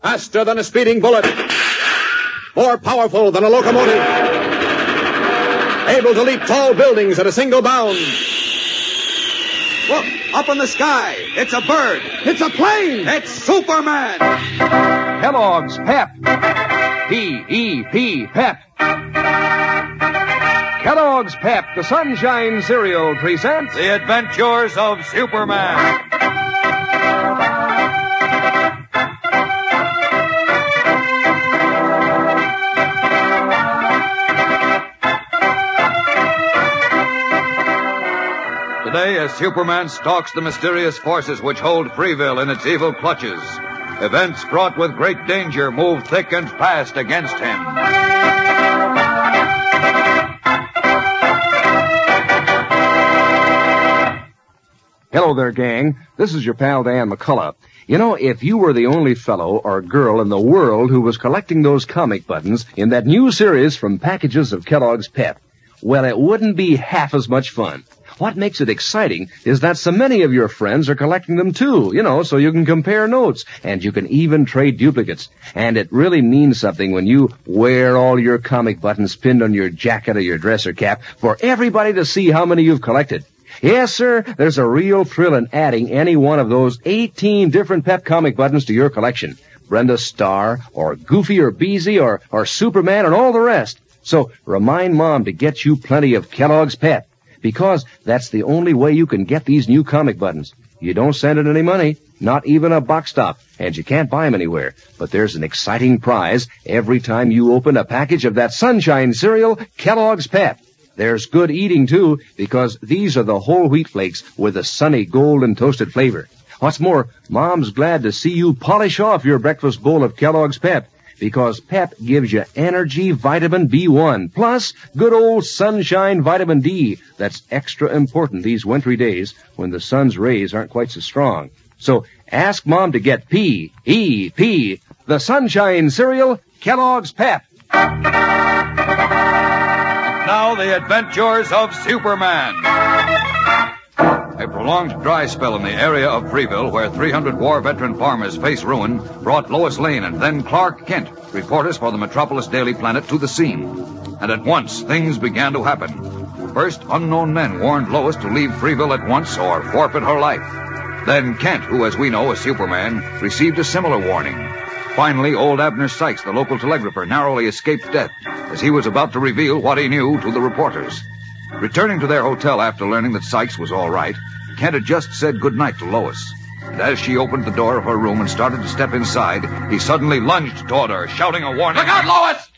Faster than a speeding bullet. More powerful than a locomotive. Able to leap tall buildings at a single bound. Look, up in the sky. It's a bird. It's a plane. It's Superman. Kellogg's Pep. P-E-P, Pep. Kellogg's Pep, the Sunshine Cereal, presents The Adventures of Superman. Today, as Superman stalks the mysterious forces which hold Freeville in its evil clutches, events fraught with great danger move thick and fast against him. Hello there, gang. This is your pal Dan McCullough. You know, if you were the only fellow or girl in the world who was collecting those comic buttons in that new series from packages of Kellogg's Pep, well, it wouldn't be half as much fun. What makes it exciting is that so many of your friends are collecting them too, so you can compare notes, and you can even trade duplicates. And it really means something when you wear all your comic buttons pinned on your jacket or your dress or cap for everybody to see how many you've collected. Yes, sir, there's a real thrill in adding any one of those 18 different Pep comic buttons to your collection. Brenda Starr, or Goofy or Beezy, or Superman, and all the rest. So remind Mom to get you plenty of Kellogg's Pep, because that's the only way you can get these new comic buttons. You don't send it any money, not even a box stop, and you can't buy them anywhere. But there's an exciting prize every time you open a package of that Sunshine cereal, Kellogg's Pep. There's good eating, too, because these are the whole wheat flakes with a sunny golden toasted flavor. What's more, Mom's glad to see you polish off your breakfast bowl of Kellogg's Pep, because Pep gives you energy vitamin B1, plus good old sunshine vitamin D. That's extra important these wintry days when the sun's rays aren't quite so strong. So ask Mom to get P-E-P, the Sunshine cereal, Kellogg's Pep. Now, the Adventures of Superman. A prolonged dry spell in the area of Freeville, where 300 war veteran farmers face ruin, brought Lois Lane and then Clark Kent, reporters for the Metropolis Daily Planet, to the scene. And at once, things began to happen. First, unknown men warned Lois to leave Freeville at once or forfeit her life. Then Kent, who, as we know, is Superman, received a similar warning. Finally, old Abner Sykes, the local telegrapher, narrowly escaped death as he was about to reveal what he knew to the reporters. Returning to their hotel after learning that Sykes was all right, Kent had just said goodnight to Lois. And as she opened the door of her room and started to step inside, he suddenly lunged toward her, shouting a warning. Look out, Lois!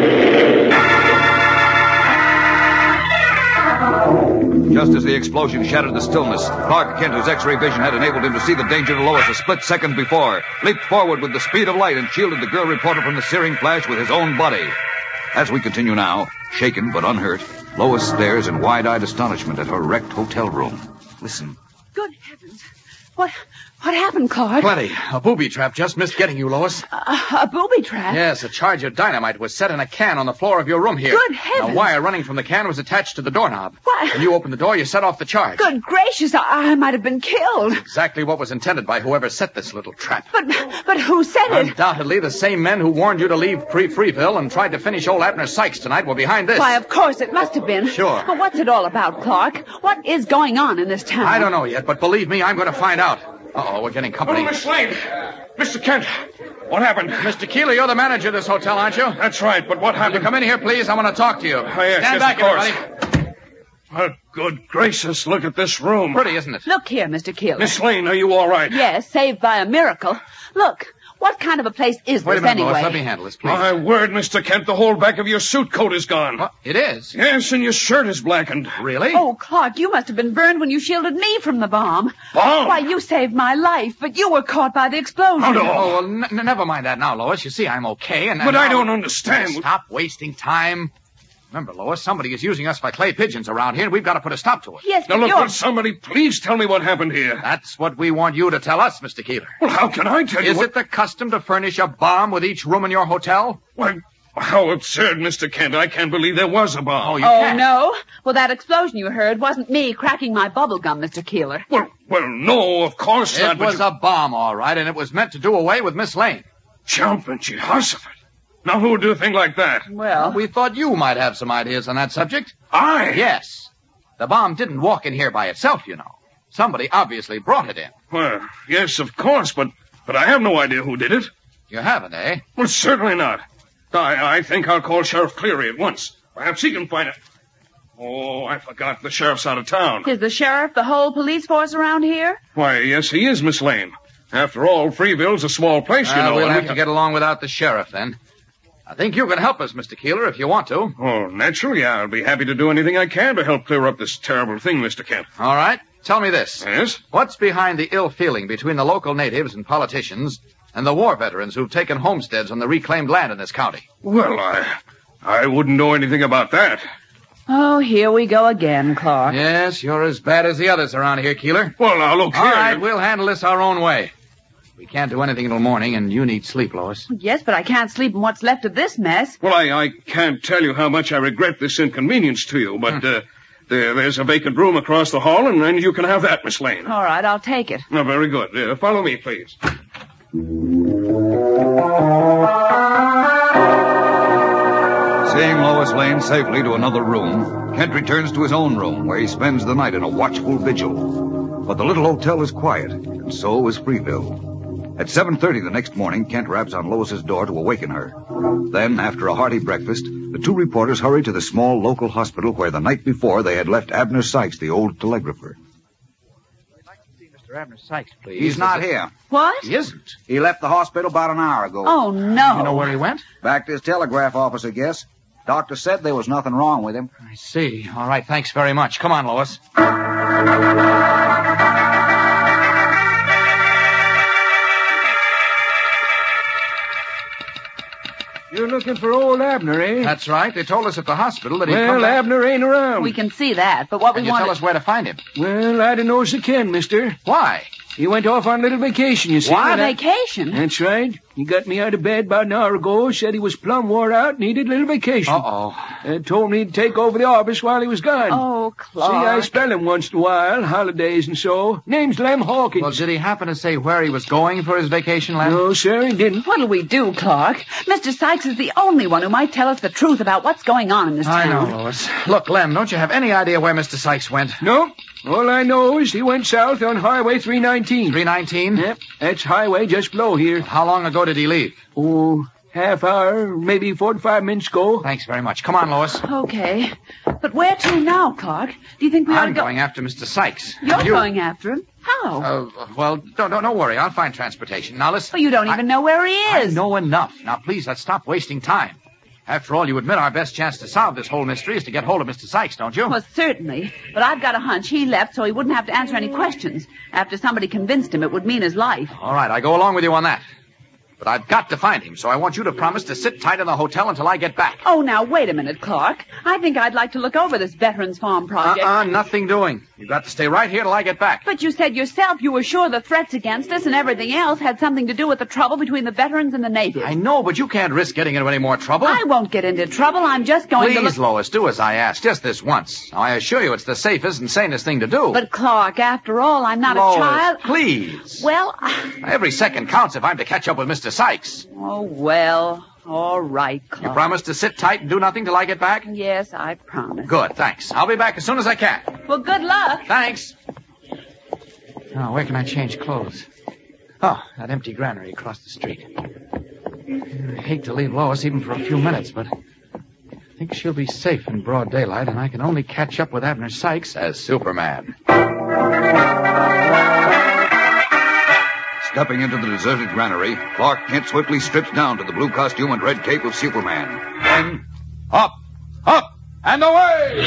Just as the explosion shattered the stillness, Clark Kent, whose X-ray vision had enabled him to see the danger to Lois a split second before, leaped forward with the speed of light and shielded the girl reporter from the searing flash with his own body. As we continue now, shaken but unhurt, Lois stares in wide-eyed astonishment at her wrecked hotel room. Listen. Good heavens. What happened, Clark? Plenty. A booby trap just missed getting you, Lois. A booby trap? Yes, a charge of dynamite was set in a can on the floor of your room here. Good heavens. A wire running from the can was attached to the doorknob. What? When you opened the door, you set off the charge. Good gracious, I might have been killed. Exactly what was intended by whoever set this little trap. But who set it? Undoubtedly, the same men who warned you to leave Freeville and tried to finish old Abner Sykes tonight were behind this. Why, of course, it must have been. Sure. But what's it all about, Clark? What is going on in this town? I don't know yet, but believe me, I'm going to find out. Uh-oh, we're getting company. Oh, Miss Lane! Mr. Kent! What happened? Mr. Keeler, you're the manager of this hotel, aren't you? That's right, but what happened? Will you come in here, please? I want to talk to you. Oh, yes, Stand back, of course. everybody. Well, good gracious, look at this room. Pretty, isn't it? Look here, Mr. Keeler. Miss Lane, are you all right? Yes, saved by a miracle. Look, what kind of a place is Wait this a minute, anyway? Lois. Let me handle this, please. My word, Mr. Kent, the whole back of your suit coat is gone. What? It is? Yes, and your shirt is blackened. Really? Oh, Clark, you must have been burned when you shielded me from the bomb. Bomb? Why, you saved my life, but you were caught by the explosion. Oh, no. Oh, well, never mind that now, Lois. You see, I'm okay, and... But I don't understand. Stop wasting time. Remember, Lois, somebody is using us for clay pigeons around here, and we've got to put a stop to it. Yes, Now, but look, you're... will somebody please tell me what happened here? That's what we want you to tell us, Mr. Keeler. Well, how can I tell you Is it the custom to furnish a bomb with each room in your hotel? Why, how absurd, Mr. Kent. I can't believe there was a bomb. Oh, you Oh, can't. no? Well, that explosion you heard wasn't me cracking my bubble gum, Mr. Keeler. Well, no, of course not. It but was a bomb, all right, and it was meant to do away with Miss Lane. Jumping Jehoshaphat. Now, who would do a thing like that? Well, We thought you might have some ideas on that subject. I? Yes. The bomb didn't walk in here by itself, you know. Somebody obviously brought it in. Well, yes, of course, but I have no idea who did it. You haven't, eh? Well, certainly not. I think I'll call Sheriff Cleary at once. Perhaps he can find it. Oh, I forgot. The sheriff's out of town. is the sheriff the whole police force around here? Why, yes, he is, Miss Lane. After all, Freeville's a small place, you know. We'll and have to get along without the sheriff, then. I think you can help us, Mr. Keeler, if you want to. Oh, naturally, I'll be happy to do anything I can to help clear up this terrible thing, Mr. Kent. All right. Tell me this. Yes? What's behind the ill feeling between the local natives and politicians and the war veterans who've taken homesteads on the reclaimed land in this county? Well, I wouldn't know anything about that. Oh, here we go again, Clark. Yes, you're as bad as the others around here, Keeler. Well, now, look here. All right, we'll handle this our own way. We can't do anything until morning, and you need sleep, Lois. Yes, but I can't sleep in what's left of this mess. Well, I can't tell you how much I regret this inconvenience to you, but there's a vacant room across the hall, and you can have that, Miss Lane. All right, I'll take it. Oh, very good. Follow me, please. Seeing Lois Lane safely to another room, Kent returns to his own room, where he spends the night in a watchful vigil. But the little hotel is quiet, and so is Freeville. At 7:30 the next morning, Kent raps on Lois's door to awaken her. Then, after a hearty breakfast, the two reporters hurry to the small local hospital where the night before they had left Abner Sykes, the old telegrapher. I'd like to see Mr. Abner Sykes, please. He's not here. What? He isn't. He left the hospital about an hour ago. Oh, no. You know where he went? Back to his telegraph office, I guess. Doctor said there was nothing wrong with him. I see. All right, thanks very much. Come on, Lois. You're looking for old Abner, eh? That's right. They told us at the hospital that he'd come Well, back. Abner ain't around. We can see that, but what Can we you want tell us where to find him? Well, I don't know as I can, mister. Why? He went off on a little vacation, you see. Why and I- vacation? That's right. He got me out of bed about an hour ago, said he was plumb wore out, needed a little vacation. Uh-oh. Told me he'd take over the office while he was gone. Oh, Clark. See, I spell him once in a while, holidays and so. Name's Lem Hawkins. Well, did he happen to say where he was going for his vacation, Lem? No, sir, he didn't. What'll we do, Clark? Mr. Sykes is the only one who might tell us the truth about what's going on in this I town. know, Lois. Look, Lem, don't you have any idea where Mr. Sykes went? No, all I know is he went south on Highway 319. 319? Yep, that's highway just below here. How long ago did he leave? Oh, half hour, maybe 45 minutes ago. Thanks very much. Come on, Lois. Okay. But where to now, Clark? Do you think we ought to I'm go? going after Mr. Sykes. You're You- going after him? How? Well, don't worry. I'll find transportation. Now, listen. Well, you don't even know where he I is. know enough. Now, please, let's stop wasting time. After all, you admit our best chance to solve this whole mystery is to get hold of Mr. Sykes, don't you? Well, certainly. But I've got a hunch he left so he wouldn't have to answer any questions. After somebody convinced him it would mean his life. All right, I go along with you on that. But I've got to find him, so I want you to promise to sit tight in the hotel until I get back. Oh, now, wait a minute, Clark. I think I'd like to look over this Veterans Farm project. Nothing doing. You've got to stay right here till I get back. But you said yourself you were sure the threats against us and everything else had something to do with the trouble between the veterans and the natives. I know, but you can't risk getting into any more trouble. I won't get into trouble. I'm just going to Please, look... Lois, do as I asked, just this once. Now, I assure you it's the safest and sanest thing to do. But, Clark, after all, I'm not Lois, a child. please. Well, Every second counts if I'm to catch up with Mr. Sykes. oh, well, all right, You Clark. promise to sit tight and do nothing till I get back? Yes, I promise. Good, thanks. I'll be back as soon as I can. Well, good luck. Thanks. Now, where can I change clothes? Oh, that empty granary across the street. I hate to leave Lois even for a few minutes, but I think she'll be safe in broad daylight, and I can only catch up with Abner Sykes as Superman. Stepping into the deserted granary, Clark Kent swiftly strips down to the blue costume and red cape of Superman. Then, up, and away!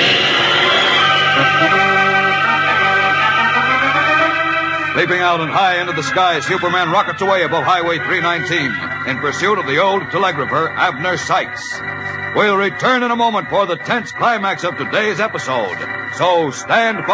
Leaping out and high into the sky, Superman rockets away above Highway 319 in pursuit of the old telegrapher, Abner Sykes. We'll return in a moment for the tense climax of today's episode. So stand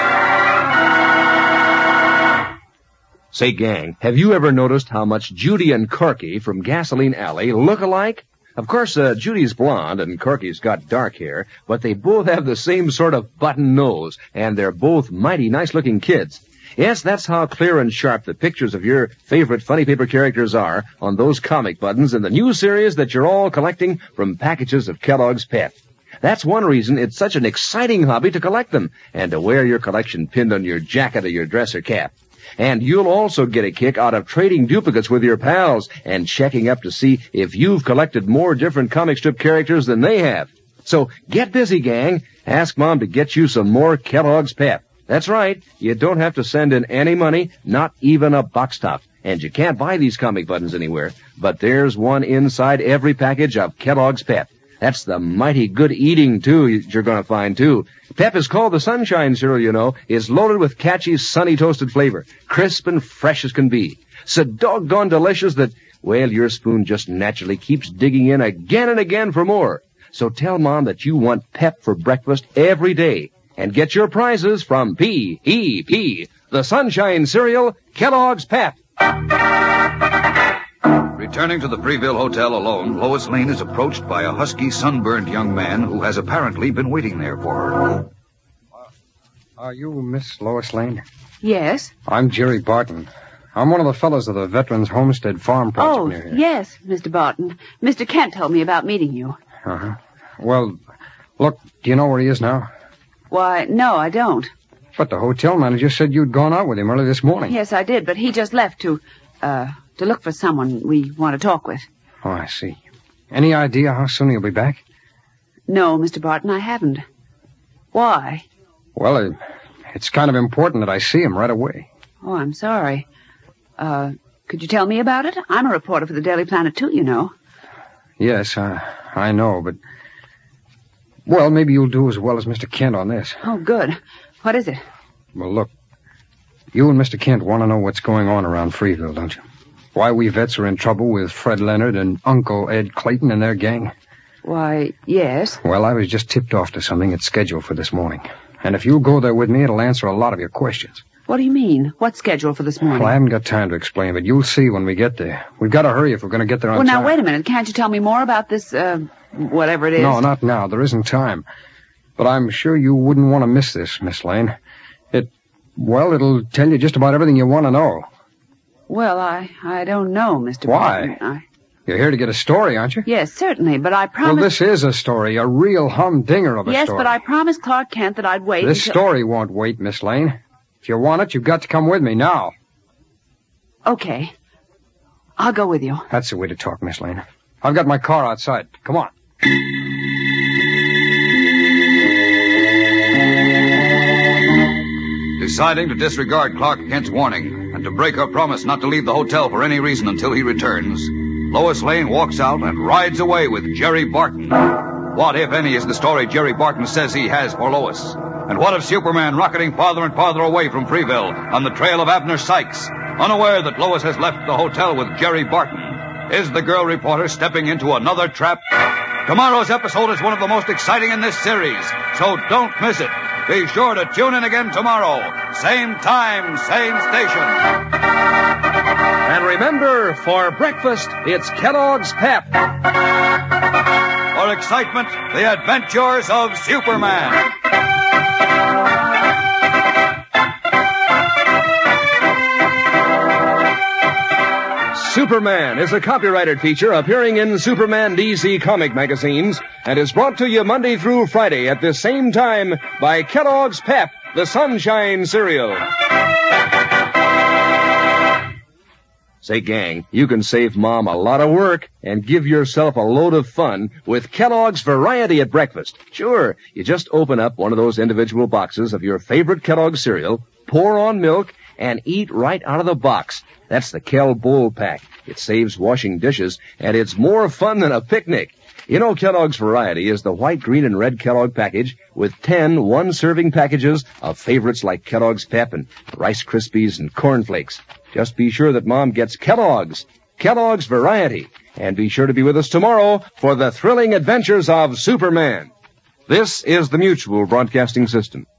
by. Say, gang, have you ever noticed how much Judy and Corky from Gasoline Alley look alike? Of course, Judy's blonde and Corky's got dark hair, but they both have the same sort of button nose, and they're both mighty nice-looking kids. Yes, that's how clear and sharp the pictures of your favorite funny paper characters are on those comic buttons in the new series that you're all collecting from packages of Kellogg's Pep. That's one reason it's such an exciting hobby to collect them and to wear your collection pinned on your jacket or your dress or cap. And you'll also get a kick out of trading duplicates with your pals and checking up to see if you've collected more different comic strip characters than they have. So get busy, gang. Ask Mom to get you some more Kellogg's Pep. That's right. You don't have to send in any money, not even a box top. And you can't buy these comic buttons anywhere. But there's one inside every package of Kellogg's Pep. That's the mighty good eating, too, you're going to find, too. Pep is called the Sunshine Cereal, you know. It's loaded with catchy, sunny toasted flavor. Crisp and fresh as can be. So doggone delicious that, well, your spoon just naturally keeps digging in again and again for more. So tell Mom that you want Pep for breakfast every day. And get your prizes from P.E.P., the Sunshine Cereal, Kellogg's Pep. Returning to the Freeville Hotel alone, Lois Lane is approached by a husky, sunburned young man who has apparently been waiting there for her. Are you Miss Lois Lane? Yes. I'm Jerry Barton. I'm one of the fellows of the Veterans Homestead Farm Project near here. Yes, Mr. Barton. Mr. Kent told me about meeting you. Uh-huh. Well, look, do you know where he is now? Why, no, I don't. But the hotel manager said you'd gone out with him early this morning. Yes, I did, but he just left to look for someone we want to talk with. Oh, I see. Any idea how soon he'll be back? No, Mr. Barton, I haven't. Why? Well, it's kind of important that I see him right away. Oh, I'm sorry. Could you tell me about it? I'm a reporter for the Daily Planet, too, you know. Yes, I know, but... Well, maybe you'll do as well as Mr. Kent on this. Oh, good. What is it? Well, look, you and Mr. Kent want to know what's going on around Freeville, don't you? Why we vets are in trouble with Fred Leonard and Uncle Ed Clayton and their gang? Why, yes. Well, I was just tipped off to something that's scheduled for this morning. And if you'll go there with me, it'll answer a lot of your questions. What do you mean? What's scheduled for this morning? Well, I haven't got time to explain, but you'll see when we get there. We've got to hurry if we're going to get there on time. Well, now, wait a minute. Can't you tell me more about this, whatever it is? No, not now. There isn't time. But I'm sure you wouldn't want to miss this, Miss Lane. It'll tell you just about everything you want to know. Well, I don't know, Mr. Why? Barton. You're here to get a story, aren't you? Yes, certainly, but I promised... Well, this is a story, a real humdinger of a story. Yes, but I promised Clark Kent that I'd wait This story won't wait, Miss Lane. If you want it, you've got to come with me now. Okay. I'll go with you. That's the way to talk, Miss Lane. I've got my car outside. Come on. Deciding to disregard Clark Kent's warning and to break her promise not to leave the hotel for any reason until he returns, Lois Lane walks out and rides away with Jerry Barton. What, if any, is the story Jerry Barton says he has for Lois? And what of Superman rocketing farther and farther away from Freeville on the trail of Abner Sykes, unaware that Lois has left the hotel with Jerry Barton? Is the girl reporter stepping into another trap? Tomorrow's episode is one of the most exciting in this series, so don't miss it. Be sure to tune in again tomorrow. Same time, same station. And remember, for breakfast, it's Kellogg's Pep. For excitement, the adventures of Superman. Superman is a copyrighted feature appearing in Superman DC comic magazines and is brought to you Monday through Friday at this same time by Kellogg's Pep, the Sunshine Cereal. Say, gang, you can save Mom a lot of work and give yourself a load of fun with Kellogg's Variety at breakfast. Sure, you just open up one of those individual boxes of your favorite Kellogg's cereal, pour on milk, and eat right out of the box. That's the Kell Bowl Pack. It saves washing dishes, and it's more fun than a picnic. You know, Kellogg's Variety is the white, green, and red Kellogg package with 10 one-serving packages of favorites like Kellogg's Pep and Rice Krispies and Corn Flakes. Just be sure that Mom gets Kellogg's Variety. And be sure to be with us tomorrow for the thrilling adventures of Superman. This is the Mutual Broadcasting System.